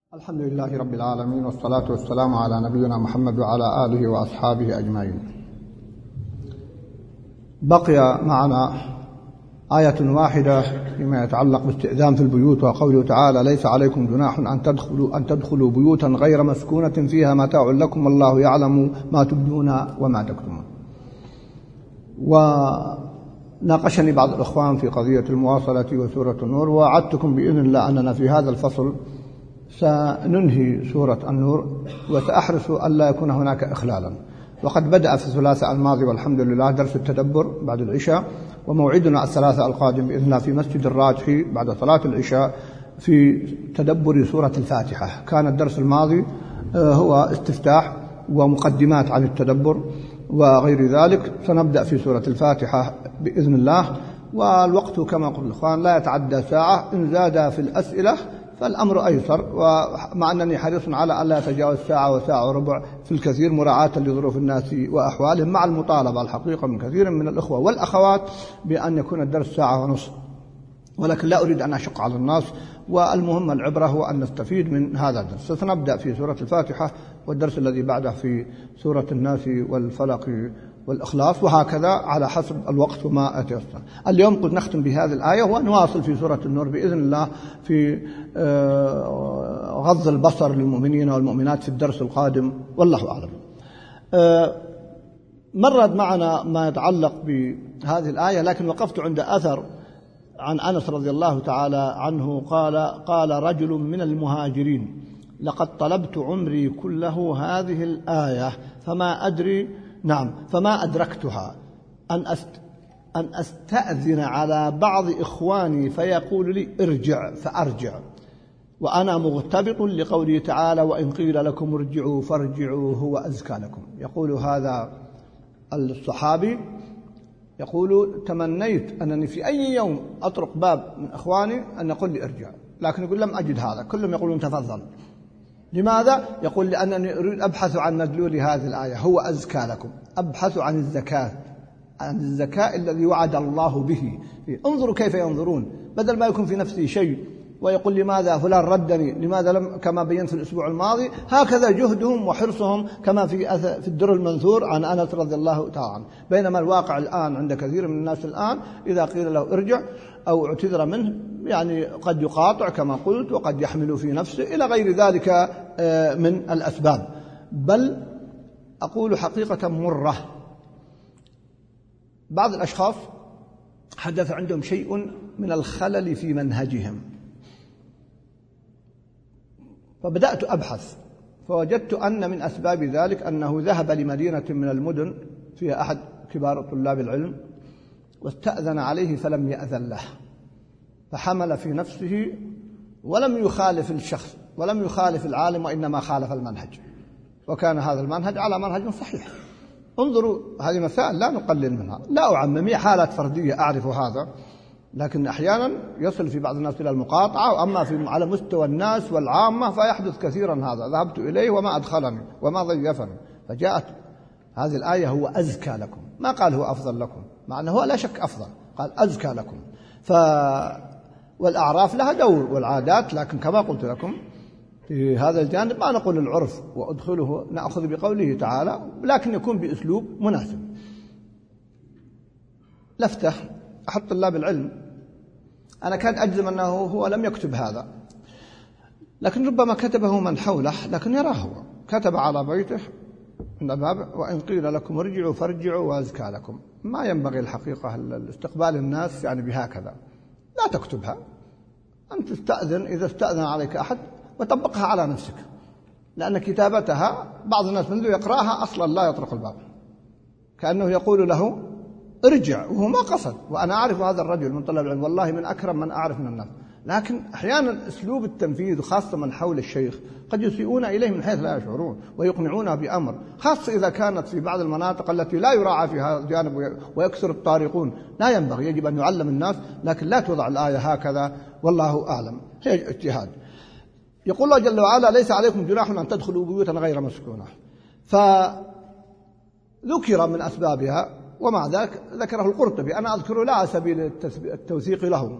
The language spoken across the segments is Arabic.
الحمد لله رب العالمين، والصلاة والسلام على نبينا محمد وعلى آله وأصحابه أجمعين. بقي معنا آية واحدة فيما يتعلق باستئذان في البيوت، وقوله تعالى: ليس عليكم جناح أن تدخلوا بيوتا غير مسكونة فيها متاع لكم والله يعلم ما تبدون وما تكتمون. وناقشني بعض الإخوان في قضية المواصلة وسورة النور، ووعدتكم بإذن الله أننا في هذا الفصل سننهي سورة النور، وسأحرص ألا يكون هناك إخلالا. وقد بدأ في الثلاثاء الماضي والحمد لله درس التدبر بعد العشاء، وموعدنا الثلاثاء القادم بإذن الله في مسجد الراجحي بعد صلاة العشاء في تدبر سورة الفاتحة. كان الدرس الماضي هو استفتاح ومقدمات عن التدبر وغير ذلك. سنبدأ في سورة الفاتحة بإذن الله، والوقت كما قلت الإخوان لا يتعدى ساعة، إن زاد في الأسئلة فالأمر أيسر، ومع أنني حريص على ألا يتجاوز ساعة وساعة وربع في الكثير مراعاة لظروف الناس وأحوالهم، مع المطالبة الحقيقة من كثير من الإخوة والأخوات بأن يكون الدرس ساعة ونصف، ولكن لا أريد أن أشق على الناس، والمهم العبرة هو أن نستفيد من هذا الدرس. سنبدأ في سورة الفاتحة، والدرس الذي بعده في سورة الناس والفلق والإخلاص، وهكذا على حسب الوقت وما أتيسر. اليوم قد نختم بهذه الآية ونواصل في سورة النور بإذن الله في غض البصر للمؤمنين والمؤمنات في الدرس القادم، والله أعلم. مرت معنا ما يتعلق بهذه الآية، لكن وقفت عند أثر عن أنس رضي الله تعالى عنه قال رجل من المهاجرين: لقد طلبت عمري كله هذه الآية فما أدركتها أن أستأذن على بعض إخواني فيقول لي ارجع فأرجع، وأنا مغتبط لقوله تعالى: وإن قيل لكم ارجعوا فارجعوا هو أزكى لكم. يقول هذا الصحابي، يقول: تمنيت أنني في أي يوم أطرق باب من إخواني أن يقول لي ارجع، لكن يقول لم أجد هذا، كلهم يقولون تفضل. لماذا؟ يقول: لأنني أريد أبحث عن مدلول هذه الآية، هو أزكى لكم. أبحث عن الزكاة، عن الزكاء الذي وعد الله به. انظروا كيف ينظرون، بدل ما يكون في نفسه شيء ويقول لماذا فلان ردني، لماذا لم، كما بينت في الأسبوع الماضي، هكذا جهدهم وحرصهم كما في الدر المنثور عن أنس رضي الله تعالى عنه. بينما الواقع الآن عند كثير من الناس الآن إذا قيل له ارجع أو اعتذر منه يعني قد يقاطع كما قلت، وقد يحمل في نفسه إلى غير ذلك من الأسباب. بل أقول حقيقة مرة، بعض الأشخاص حدث عندهم شيء من الخلل في منهجهم، فبدأت أبحث، فوجدت أن من أسباب ذلك أنه ذهب لمدينة من المدن فيها أحد كبار طلاب العلم واستأذن عليه فلم يأذن له، فحمل في نفسه ولم يخالف الشخص ولم يخالف العالم، وإنما خالف المنهج، وكان هذا المنهج على منهج صحيح. انظروا، هذه مسائل لا نقلل منها، لا أعمم، هي حالات فردية أعرف هذا، لكن أحيانا يصل في بعض الناس إلى المقاطعة، وأما على مستوى الناس والعامة فيحدث كثيرا هذا. ذهبت إليه وما أدخلني وما ضيفني، فجاءت هذه الآية: هو أزكى لكم، ما قال هو أفضل لكم، مع أنه هو لا شك أفضل، قال أزكى لكم. والأعراف لها دور والعادات، لكن كما قلت لكم في هذا الجانب ما نقول العرف وأدخله، نأخذ بقوله تعالى، لكن يكون بأسلوب مناسب. لفتح أحد طلاب العلم، أنا كان أجزم أنه هو لم يكتب هذا، لكن ربما كتبه من حوله، لكن يراه هو كتب على بيته من الباب: وإن قيل لكم ارجعوا فارجعوا وأزكى لكم. ما ينبغي الحقيقة الاستقبال الناس يعني بهكذا، لا تكتبها، أنت تستأذن إذا استأذن عليك أحد وطبقها على نفسك، لأن كتابتها بعض الناس منذ يقرأها أصلا لا يطرق الباب، كأنه يقول له ارجع، وهو ما قصد. وأنا أعرف هذا الرجل من طلاب العلم، والله من أكرم من أعرف من الناس، لكن أحيانا أسلوب التنفيذ وخاصة من حول الشيخ قد يسيئون إليه من حيث لا يشعرون ويقنعونه بأمر، خاصة إذا كانت في بعض المناطق التي لا يراعى فيها الجانب ويكثر الطارقون. لا ينبغي، يجب أن يعلم الناس، لكن لا توضع الآية هكذا، والله أعلم، هي اجتهاد. يقول الله جل وعلا: ليس عليكم جناح أن تدخلوا بيوتا غير مسكونة، فذكر من أسبابها، ومع ذلك ذكره القرطبي، أنا أذكر لا على سبيل التوثيق له،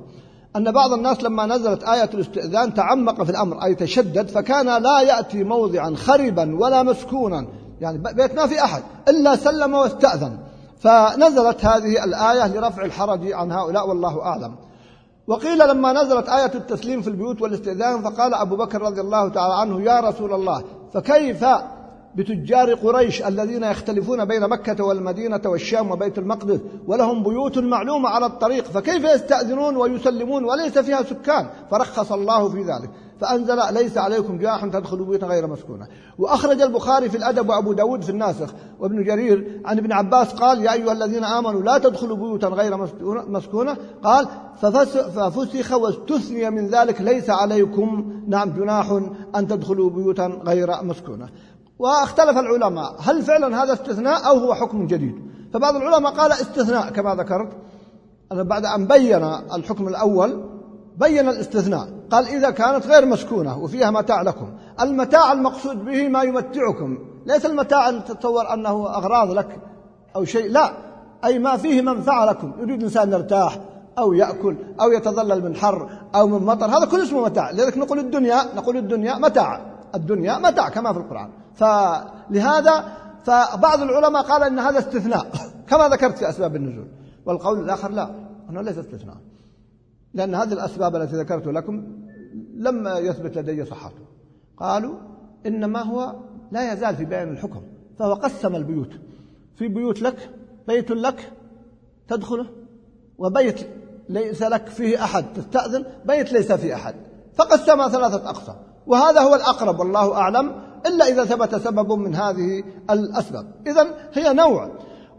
أن بعض الناس لما نزلت آية الاستئذان تعمق في الأمر أي تشدد، فكان لا يأتي موضعا خربا ولا مسكونا، يعني بيت ما في أحد إلا سلم واستأذن، فنزلت هذه الآية لرفع الحرج عن هؤلاء والله أعلم. وقيل لما نزلت آية التسليم في البيوت والاستئذان فقال أبو بكر رضي الله تعالى عنه: يا رسول الله، فكيف بتجار قريش الذين يختلفون بين مكة والمدينة والشام وبيت المقدس ولهم بيوت معلومة على الطريق، فكيف يستأذنون ويسلمون وليس فيها سكان؟ فرخص الله في ذلك فأنزل: ليس عليكم جناح تدخلوا بيوتا غير مسكونة. وأخرج البخاري في الأدب وأبو داود في الناسخ وابن جرير عن ابن عباس قال: يا أيها الذين آمنوا لا تدخلوا بيوتا غير مسكونة، قال: ففسخ واستثني من ذلك: ليس عليكم جناح أن تدخلوا بيوتا غير مسكونة. واختلف العلماء هل فعلا هذا استثناء أو هو حكم جديد؟ فبعض العلماء قال استثناء كما ذكرت، بعد أن بين الحكم الأول بين الاستثناء، قال: إذا كانت غير مسكونة وفيها متاع لكم. المتاع المقصود به ما يمتعكم، ليس المتاع أن تتصور أنه أغراض لك أو شيء، لا، أي ما فيه منفعة لكم، يريد الإنسان يرتاح أو يأكل أو يتظلل من حر أو من مطر، هذا كل اسمه متاع. لذلك نقول الدنيا متاع، الدنيا متاع كما في القرآن. فلهذا فبعض العلماء قال إن هذا استثناء كما ذكرت في أسباب النزول، والقول الآخر لا، أنه ليس استثناء، لأن هذه الأسباب التي ذكرت لكم لم يثبت لدي صحته. قالوا إنما هو لا يزال في بيان الحكم، فهو قسم البيوت: في بيوت لك، بيت لك تدخله، وبيت ليس لك فيه أحد تستأذن، بيت ليس فيه أحد، فقسم 3 أقسام. وهذا هو الأقرب والله أعلم، إلا إذا ثبت سبب من هذه الأسباب. إذن هي نوع.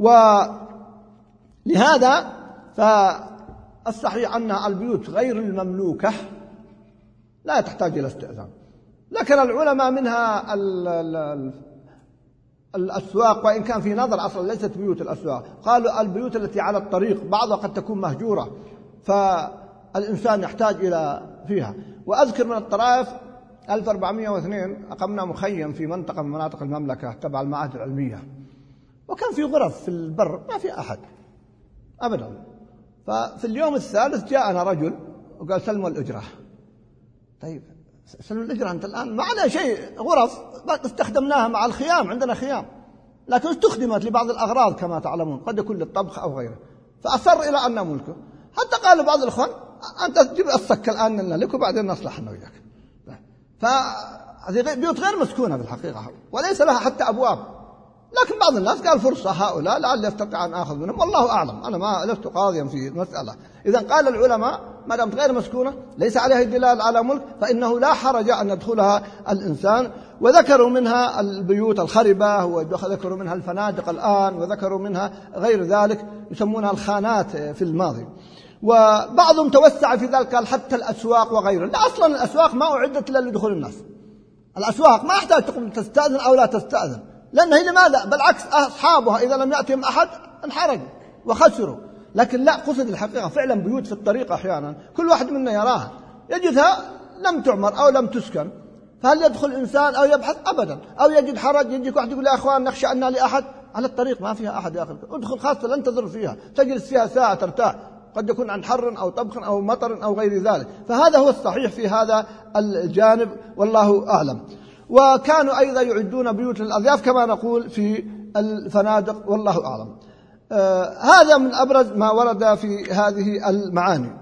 ولهذا فالصحيح أن البيوت غير المملوكة لا تحتاج إلى استئذان، لكن العلماء منها الأسواق، وإن كان في نظر أصلا ليست بيوت الأسواق، قالوا البيوت التي على الطريق بعضها قد تكون مهجورة فالإنسان يحتاج إلى فيها. وأذكر من الطرائف 1402 أقمنا مخيم في منطقة من مناطق المملكة تبع المعاهد العلمية، وكان في غرف في البر ما في أحد أبدا. ففي اليوم الثالث جاءنا رجل وقال: سلموا الأجرة. طيب سلموا الأجرة، أنت الآن ما على شيء، غرف استخدمناها مع الخيام، عندنا خيام، لكن استخدمت لبعض الأغراض كما تعلمون، قد يكون للطبخ أو غيره، فأصر إلى أن نملكه. حتى قال بعض الإخوان: أنت تجيب الصك الآن نملكه وبعدين نصلح أنا وياك. فهذه بيوت غير مسكونة في الحقيقة، وليس لها حتى أبواب، لكن بعض الناس قال فرصة هؤلاء لعل يستطيع أن آخذ منهم، والله أعلم، أنا ما لست قاضيا في المسألة. إذا قال العلماء ما دامت غير مسكونة ليس عليها دلالة على ملك، فإنه لا حرج أن يدخلها الإنسان. وذكروا منها البيوت الخربة، وذكروا منها الفنادق الآن، وذكروا منها غير ذلك يسمونها الخانات في الماضي. وبعضهم توسع في ذلك قال حتى الأسواق وغيره. لا، أصلا الأسواق ما أعدت إلا لدخول الناس، الأسواق ما أحتاج تستأذن أو لا تستأذن، لأنه لماذا؟ بالعكس أصحابها إذا لم يأتهم أحد انحرجوا وخسروا. لكن لا، قصد الحقيقة فعلا بيوت في الطريق أحيانا كل واحد منا يراها يجدها لم تعمر أو لم تسكن، فهل يدخل إنسان أو يبحث؟ أبدا. أو يجد حرج، يجيك واحد يقول: يا أخوان نخشى أن لأحد على الطريق ما فيها أحد يا أخي، ادخل خاصة لن تضر فيها، تجلس فيها ساعة ترتاح، قد يكون عن حر أو طبخ أو مطر أو غير ذلك. فهذا هو الصحيح في هذا الجانب والله أعلم. وكانوا أيضا يعدون بيوت للأضياف كما نقول في الفنادق والله أعلم. هذا من أبرز ما ورد في هذه المعاني.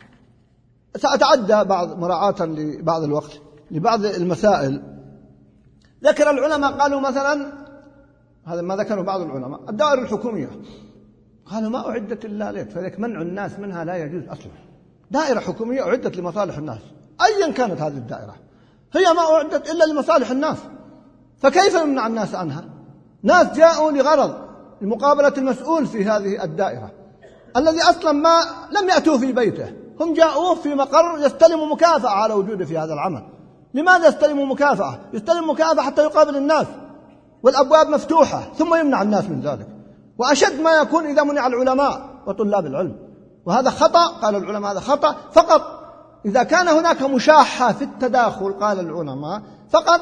سأتعدى مراعاة لبعض الوقت لبعض المسائل. ذكر العلماء قالوا مثلا، هذا ما ذكره بعض العلماء، الدائرة الحكومية قالوا ما أعدت إلا لك، فذلك منع الناس منها لا يجوز أصلا. دائرة حكومية أعدت لمصالح الناس أيا كانت هذه الدائرة، هي ما أعدت إلا لمصالح الناس، فكيف يمنع الناس عنها؟ ناس جاءوا لغرض لمقابلة المسؤول في هذه الدائرة الذي أصلا ما لم يأتوا في بيته، هم جاءوه في مقر يستلموا مكافأة على وجوده في هذا العمل. لماذا يستلموا مكافأة؟ يستلم مكافأة حتى يقابل الناس والأبواب مفتوحة، ثم يمنع الناس من ذلك. وأشد ما يكون إذا منع العلماء وطلاب العلم، وهذا خطأ. قال العلماء هذا خطأ فقط إذا كان هناك مشاحة في التداخل. قال العلماء فقط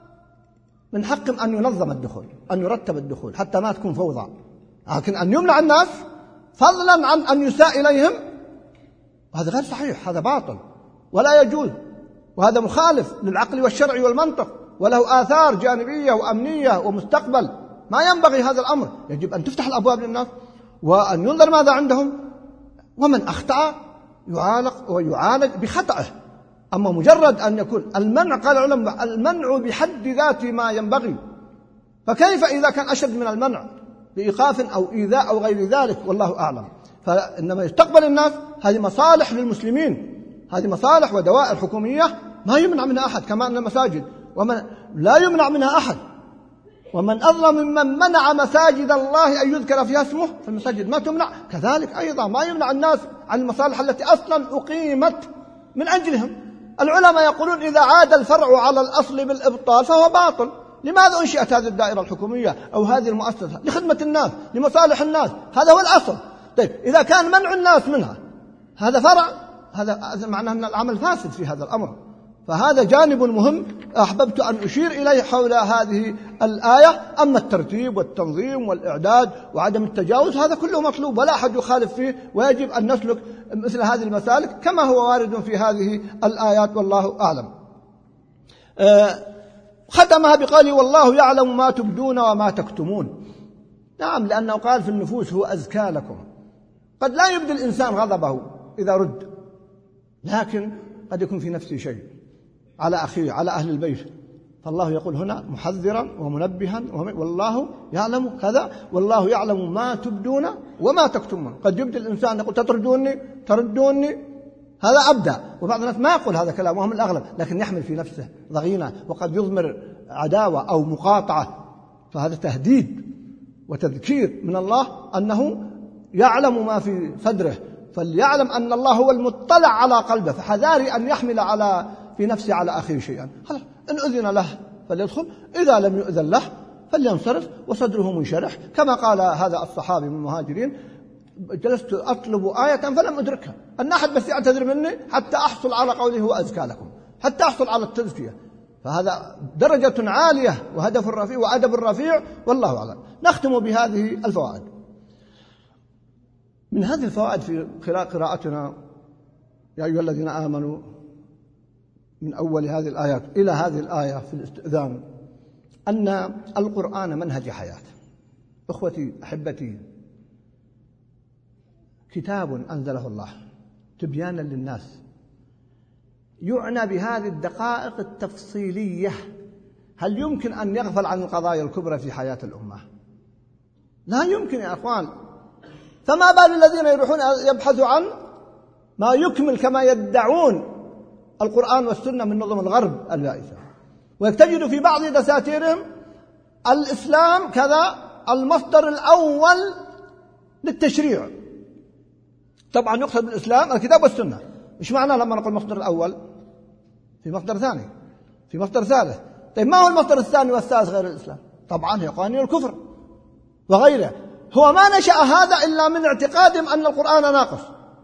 من حقهم أن ينظم الدخول، أن يرتب الدخول حتى ما تكون فوضى، لكن أن يمنع الناس فضلا عن أن يساء إليهم وهذا غير صحيح، هذا باطل ولا يجوز، وهذا مخالف للعقل والشرع والمنطق، وله آثار جانبية وأمنية ومستقبل. ما ينبغي هذا الأمر، يجب أن تفتح الأبواب للناس وأن ينظر ماذا عندهم، ومن أخطأ يعالج بخطأه. أما مجرد أن يكون المنع، قال العلماء المنع بحد ذاته ما ينبغي، فكيف إذا كان أشد من المنع بإيقاف أو إيذاء أو غير ذلك، والله أعلم. فإنما يستقبل الناس، هذه مصالح للمسلمين، هذه مصالح ودوائر حكومية ما يمنع منها أحد، كما أن المساجد ومن لا يمنع منها أحد. ومن أظلم ممن منع مساجد الله أن يذكر فيها اسمه، فالمساجد ما تمنع، كذلك أيضا ما يمنع الناس عن المصالح التي أصلا أقيمت من أجلهم. العلماء يقولون إذا عاد الفرع على الأصل بالإبطال فهو باطل. لماذا أنشئت هذه الدائرة الحكومية أو هذه المؤسسة؟ لخدمة الناس، لمصالح الناس، هذا هو الأصل. طيب إذا كان منع الناس منها هذا فرع، هذا معناه أن العمل فاسد في هذا الأمر. فهذا جانب مهم أحببت أن أشير إليه حول هذه الآية. أما الترتيب والتنظيم والإعداد وعدم التجاوز هذا كله مطلوب ولا أحد يخالف فيه، ويجب أن نسلك مثل هذه المسالك كما هو وارد في هذه الآيات، والله أعلم. ختمها بقوله والله يعلم ما تبدون وما تكتمون. نعم، لأنه قال في النفوس هو أزكى لكم. قد لا يبدي الإنسان غضبه إذا رد، لكن قد يكون في نفسه شيء على أخيه، على أهل البيت، فالله يقول هنا محذرا ومنبها والله يعلم كذا، والله يعلم ما تبدون وما تكتمون. قد يبدي الإنسان يقول تردوني، هذا أبدأ، وبعض الناس ما يقول هذا كلام وهم الأغلب، لكن يحمل في نفسه ضغينة وقد يضمر عداوة أو مقاطعة. فهذا تهديد وتذكير من الله أنه يعلم ما في صدره، فليعلم أن الله هو المطلع على قلبه، فحذاري أن يحمل في نفسه على أخيه شيئا. خلاص، إن أذن له فليدخل، إذا لم يؤذن له فلينصرف وصدره منشرح، كما قال هذا الصحابي من المهاجرين: جلست أطلب آية فلم أدركها، أن أحد بس يعتذر مني حتى أحصل على قوله هو أزكى لكم، حتى أحصل على التزكية. فهذا درجة عالية وهدف رفيع وأدب رفيع، والله أعلم. نختم بهذه الفوائد. من هذه الفوائد في قراءتنا يا أيها الذين آمنوا من أول هذه الآيات إلى هذه الآية في الاستئذان أن القرآن منهج حياة. أخوتي أحبتي، كتاب أنزله الله تبيانا للناس، يعنى بهذه الدقائق التفصيلية. هل يمكن أن يغفل عن القضايا الكبرى في حياة الأمة؟ لا يمكن يا أخوان. فما بال الذين يروحون يبحثوا عن ما يكمل كما يدعون القرآن والسنة من نظم الغرب البائسة، ويتجد في بعض دساتيرهم الإسلام كذا المصدر الأول للتشريع. طبعا يقصد بالإسلام الكتاب والسنة. إيش معنى لما نقول المصدر الأول؟ في مصدر ثاني، في مصدر ثالث. طيب ما هو المصدر الثاني والثالث غير الإسلام؟ طبعا هي قوانين الكفر وغيره. هو ما نشأ هذا إلا من اعتقادهم أن القرآن ناقص،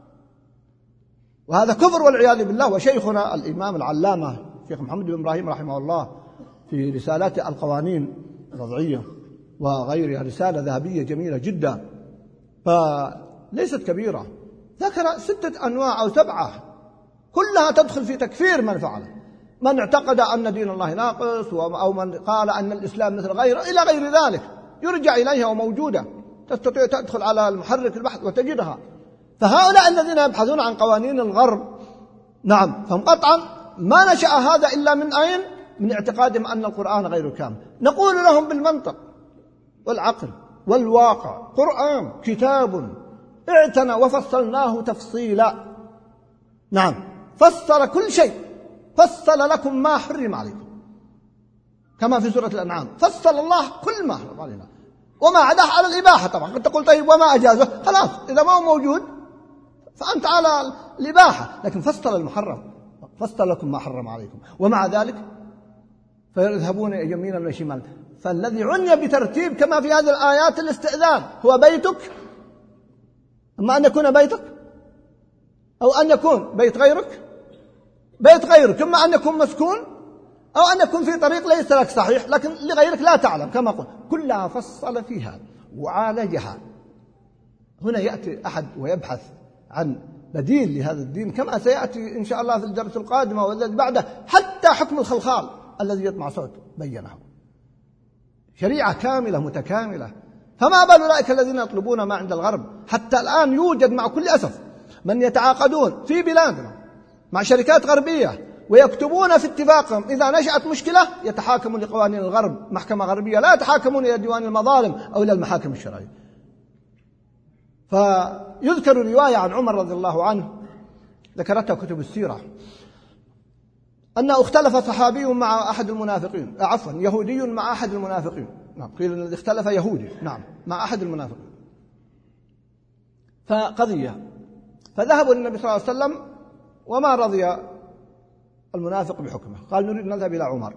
وهذا كفر والعياذ بالله. وشيخنا الإمام العلامة شيخ محمد بن إبراهيم رحمه الله في رسالته القوانين الوضعية وغيرها، رسالة ذهبية جميلة جدا فليست كبيرة، ذكر 6 أنواع أو 7 كلها تدخل في تكفير من فعله، من اعتقد أن دين الله ناقص، أو من قال أن الإسلام مثل غيره إلى غير ذلك، يرجع إليها وموجودة، تستطيع تدخل على المحرك البحث وتجدها. فهؤلاء الذين يبحثون عن قوانين الغرب، نعم، فهم قطعا ما نشأ هذا إلا من أين؟ من اعتقادهم أن القرآن غير كامل. نقول لهم بالمنطق والعقل والواقع: قرآن كتاب اعتنى وفصلناه تفصيلا. نعم، فصل كل شيء، فصل لكم ما حرم عليكم، كما في سورة الأنعام فصل الله كل ما حرم علينا وما عداه على الإباحة. طبعا قد تقول طيب وما أجازه، خلاص إذا ما هو موجود فأنت على الإباحة، لكن فصل المحرم، فصل لكم ما حرم عليكم. ومع ذلك فيذهبون يمينا وشمالا. فالذي عني بترتيب كما في هذه الآيات الاستئذان هو بيتك، أما أن يكون بيتك أو أن يكون بيت غيرك، بيت غيرك، إما أن يكون مسكون أو أن يكون في طريق ليس لك صحيح لكن لغيرك لا تعلم، كما قلت كلها فصل فيها وعالجها. هنا يأتي أحد ويبحث عن بديل لهذا الدين، كما سيأتي إن شاء الله في الدرس القادم والذي بعده. حتى حكم الخلخال الذي يطمع صوته بينه، شريعة كاملة متكاملة. فما بال أولئك الذين يطلبون ما عند الغرب. حتى الآن يوجد مع كل أسف من يتعاقدون في بلادنا مع شركات غربية ويكتبون في اتفاقهم إذا نشأت مشكلة يتحاكمون لقوانين الغرب، محكمة غربية، لا يتحاكمون إلى ديوان المظالم أو إلى المحاكم الشرعية. فيذكر رواية عن عمر رضي الله عنه ذكرتها كتب السيرة أنه اختلف صحابي مع أحد المنافقين، يهودي مع أحد المنافقين. نعم، قيل الذي اختلف يهودي، نعم، مع أحد المنافقين. فقضية، فذهبوا للنبي صلى الله عليه وسلم وما رضي المنافق بحكمه، قال نريد نذهب إلى عمر.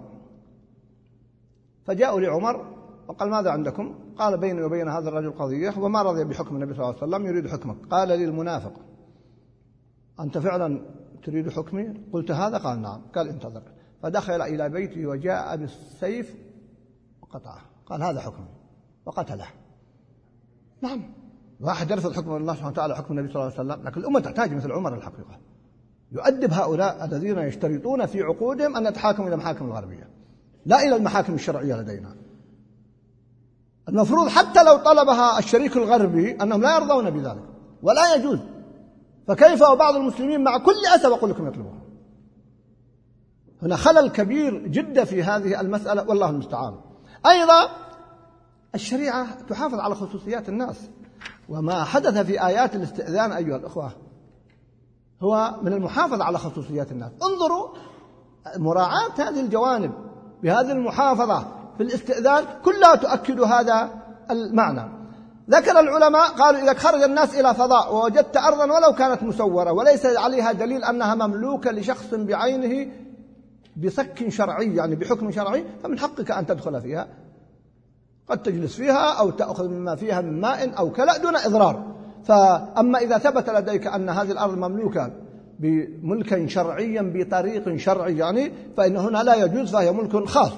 فجاءوا لعمر وقال ماذا عندكم؟ قال بيني وبين هذا الرجل قضية وما رضي بحكم النبي صلى الله عليه وسلم، يريد حكمك. قال لي المنافق أنت فعلا تريد حكمي؟ قلت هذا؟ قال نعم. قال انتظر. فدخل إلى بيته وجاء بالسيف وقطعه، قال هذا حكمي، وقتله. نعم، واحد يرفض حكم الله سبحانه وتعالى حكم النبي صلى الله عليه وسلم. لكن الأمة تحتاج مثل عمر الحقيقة، يؤدب هؤلاء الذين يشترطون في عقودهم أن يتحاكموا إلى المحاكم الغربية لا إلى المحاكم الشرعية لدينا. المفروض حتى لو طلبها الشريك الغربي أنهم لا يرضون بذلك ولا يجوز، فكيف وبعض المسلمين مع كل أسف أقول لكم يطلبون. هنا خلل كبير جدا في هذه المسألة والله المستعان. أيضا الشريعة تحافظ على خصوصيات الناس، وما حدث في آيات الاستئذان أيها الأخوة هو من المحافظة على خصوصيات الناس. انظروا مراعاة هذه الجوانب بهذه المحافظة في الاستئذان كلها تؤكد هذا المعنى. ذكر العلماء قالوا إذا خرج الناس إلى فضاء ووجدت أرضا ولو كانت مسورة وليس عليها دليل أنها مملوكة لشخص بعينه بصك شرعي، يعني بحكم شرعي، فمن حقك أن تدخل فيها، قد تجلس فيها أو تأخذ مما فيها من ماء أو كلا دون إضرار. فأما إذا ثبت لديك أن هذه الأرض مملوكة بملك شرعيا بطريق شرعي يعني فإن هنا لا يجوز، فهي ملك خاص.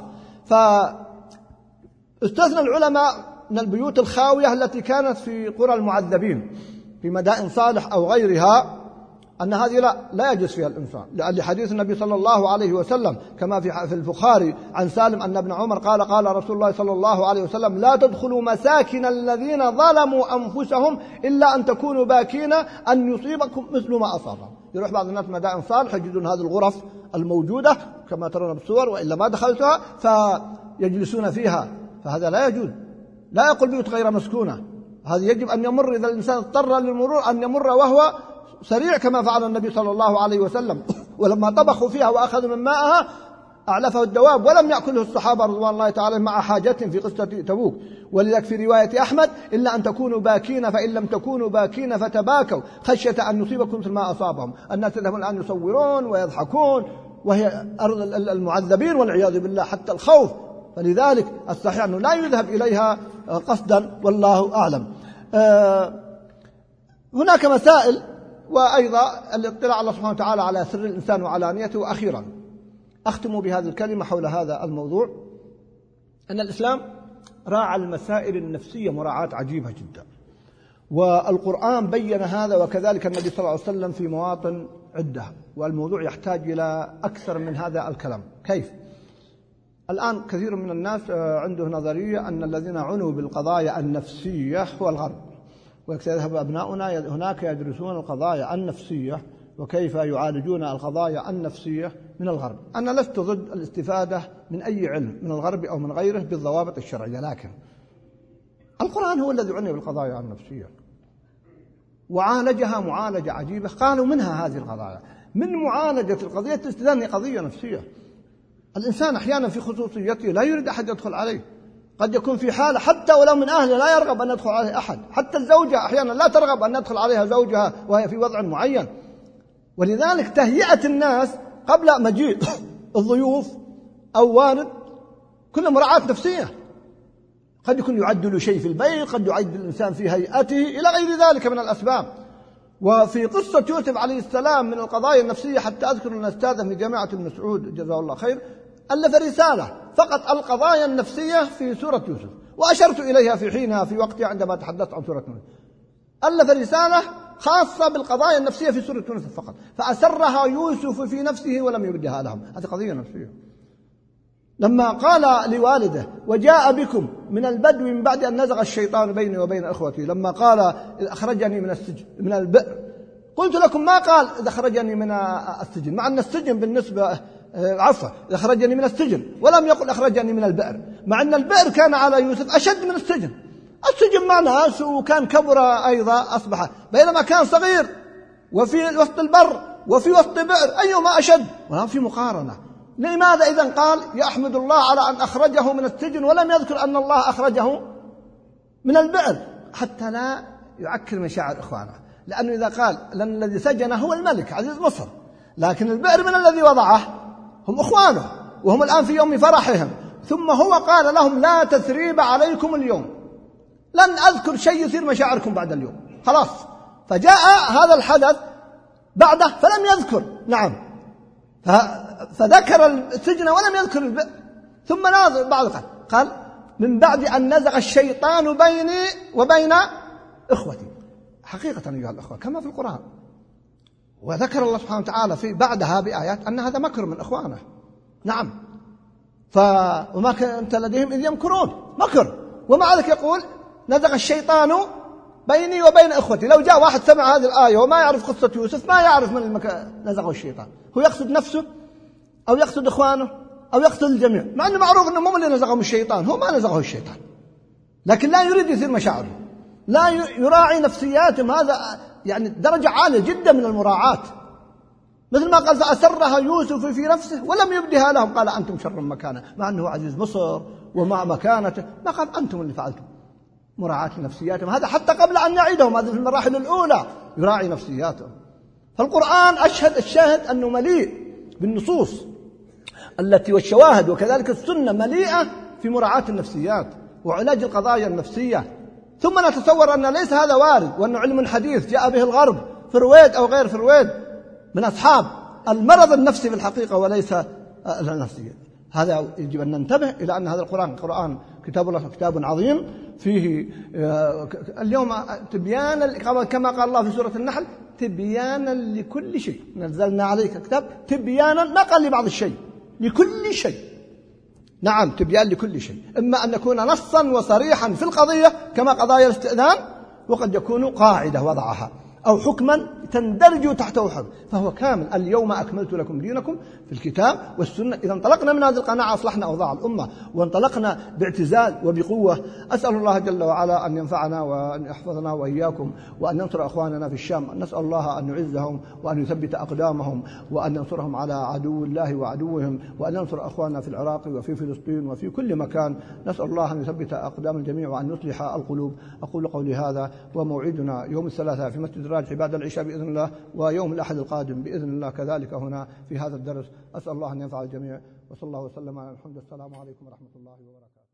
فاستثنى العلماء من البيوت الخاوية التي كانت في قرى المعذبين في مدائن صالح أو غيرها أن هذه لا يجلس فيها الإنسان، لأن حديث النبي صلى الله عليه وسلم كما في البخاري عن سالم أن ابن عمر قال قال رسول الله صلى الله عليه وسلم لا تدخلوا مساكن الذين ظلموا أنفسهم إلا أن تكونوا باكين أن يصيبكم مثل ما أصابهم. يروح بعض الناس مدائن صالح يجدون هذه الغرف الموجودة كما ترون بالصور وإلا ما دخلتها فيجلسون فيها، فهذا لا يجوز. لا يقول بيوت غير مسكونة، هذه يجب أن يمر إذا الإنسان اضطر للمرور أن يمر وهو سريع كما فعل النبي صلى الله عليه وسلم. ولما طبخوا فيها وأخذوا من ماءها أعلفه الدواب ولم يأكله الصحابة رضوان الله تعالى مع حاجتهم في قصة تبوك. ولذلك في رواية أحمد إلا أن تكونوا باكين فإن لم تكونوا باكين فتباكوا خشية أن يصيبكم مثل ما أصابهم. الناس يذهبون الآن يصورون ويضحكون وهي أرض المعذبين والعياذ بالله حتى الخوف. فلذلك الصحيح أنه لا يذهب إليها قصدا والله أعلم. هناك مسائل، وأيضا الاطلاع على الله سبحانه وتعالى على سر الإنسان وعلانيته. وأخيرا أختم بهذه الكلمة حول هذا الموضوع أن الإسلام راعى المسائل النفسية مراعاة عجيبة جدا، والقرآن بين هذا وكذلك النبي صلى الله عليه وسلم في مواطن عدة، والموضوع يحتاج إلى أكثر من هذا الكلام. كيف؟ الآن كثير من الناس عنده نظرية أن الذين عنوا بالقضايا النفسية هو الغرب، ويذهب أبناؤنا هناك يدرسون القضايا النفسية وكيف يعالجون القضايا النفسية من الغرب. أنا لست ضد الاستفادة من أي علم من الغرب أو من غيره بالضوابط الشرعية، لكن القرآن هو الذي عني بالقضايا النفسية وعالجها معالجة عجيبة. قالوا منها هذه القضايا من معالجة القضية الاستئذان قضية نفسية. الإنسان أحيانا في خصوصيته لا يريد أحد يدخل عليه، قد يكون في حالة حتى ولو من أهله لا يرغب أن يدخل عليه أحد، حتى الزوجة أحيانا لا ترغب أن يدخل عليها زوجها وهي في وضع معين. ولذلك تهيئة الناس قبل مجيء الضيوف أو وارد كل مراعاة نفسية. قد يكون يعدل شيء في البيت، قد يعدل الإنسان في هيئته إلى غير ذلك من الأسباب. وفي قصة يوسف عليه السلام من القضايا النفسية حتى أذكر أن أستاذه في جامعة المسعود جزاه الله خير ألف رسالة فقط القضايا النفسية في سورة يوسف، وأشرت إليها في حينها في وقتها عندما تحدثت عن سورة يوسف. ألف رسالة خاصة بالقضايا النفسية في سورة يونس فقط، فأسرها يوسف في نفسه ولم يبدها لهم. هذه قضية نفسية. لما قال لوالده وجاء بكم من البدو من بعد أن نزغ الشيطان بيني وبين إخوتي، لما قال إذ أخرجني من السجن من البئر، قلت لكم ما قال إذا أخرجني من السجن، مع أن السجن بالنسبة عفوا إذا أخرجني من السجن، ولم يقل أخرجني من البئر، مع أن البئر كان على يوسف أشد من السجن. السجن مع ناس وكان كبر أيضا أصبح، بينما كان صغير وفي وسط البر وفي وسط بئر، أيهما أشد؟ ولا في مقارنة. لماذا إذن قال يحمد الله على أن أخرجه من السجن ولم يذكر أن الله أخرجه من البئر، حتى لا يعكر مشاعر إخوانه؟ لأنه إذا قال لأن الذي سجن هو الملك عزيز مصر، لكن البئر من الذي وضعه؟ هم إخوانه، وهم الآن في يوم فرحهم. ثم هو قال لهم لا تثريب عليكم اليوم، لن أذكر شيء يثير مشاعركم بعد اليوم، خلاص. فجاء هذا الحدث بعده فلم يذكر، نعم، فذكر السجن ولم يذكر البئر. ثم ناظر بعد قال من بعد أن نزغ الشيطان بيني وبين إخوتي. حقيقة أيها الأخوة كما في القرآن، وذكر الله سبحانه وتعالى في بعدها بآيات أن هذا مكر من إخوانه، نعم، وما كنت لديهم إذ يمكرون، مكر. ومع ذلك يقول نزغ الشيطان بيني وبين إخوتي. لو جاء واحد سمع هذه الآية وما يعرف قصة يوسف ما يعرف من نزغه الشيطان، هو يقصد نفسه أو يقصد إخوانه أو يقصد الجميع، مع أنه معروف أنه مو اللي نزغهم الشيطان، هو ما نزغه الشيطان، لكن لا يريد يثير مشاعره، لا يراعي نفسياتهم. هذا يعني درجة عالية جدا من المراعاة. مثل ما قال فأسرها يوسف في نفسه ولم يبدها لهم، قال أنتم شر مكانه، مع أنه عزيز مصر ومع مكانته، ما قال أنتم اللي فعلتم. مراعاة نفسياتهم، هذا حتى قبل أن يعيدهم، هذا في المراحل الأولى يراعي نفسياتهم. فالقرآن أشهد الشاهد أنه مليء بالنصوص التي والشواهد، وكذلك السنة مليئة في مراعاة النفسيات وعلاج القضايا النفسية. ثم نتصور أن ليس هذا وارد، وأنه علم حديث جاء به الغرب فرويد أو غير فرويد من أصحاب المرض النفسي في الحقيقة وليس النفسية. هذا يجب أن ننتبه إلى أن هذا القرآن كتاب الله كتاب عظيم، فيه اليوم تبيانا كما قال الله في سورة النحل تبيانا لكل شيء، نزلنا عليك الكتاب تبيانا، ما قال لبعض الشيء، لكل شيء، نعم، تبيان لكل شيء، إما أن يكون نصا وصريحا في القضية كما قضايا الاستئذان، وقد يكون قاعدة وضعها أو حكما تندرج تحته حكم، فهو كامل. اليوم أكملت لكم دينكم في الكتاب والسنة. إذا انطلقنا من هذه القناعة أصلحنا أوضاع الأمة وانطلقنا باعتزال وبقوة. أسأل الله جل وعلا أن ينفعنا وأن يحفظنا وإياكم وأن ينصر أخواننا في الشام. نسأل الله أن يعزهم وأن يثبت أقدامهم وأن ينصرهم على عدو الله وعدوهم، وأن ينصر أخواننا في العراق وفي فلسطين وفي كل مكان. نسأل الله أن يثبت أقدام الجميع وأن يصلح القلوب. أقول قولي هذا، وموعدنا يوم الثلاثاء في مسجد الراجح بعد العشاء بإذن الله، ويوم الأحد القادم بإذن الله كذلك هنا في هذا الدرس. أسأل الله أن ينفع الجميع، وصلى الله وسلم على محمد. السلام عليكم ورحمة الله وبركاته.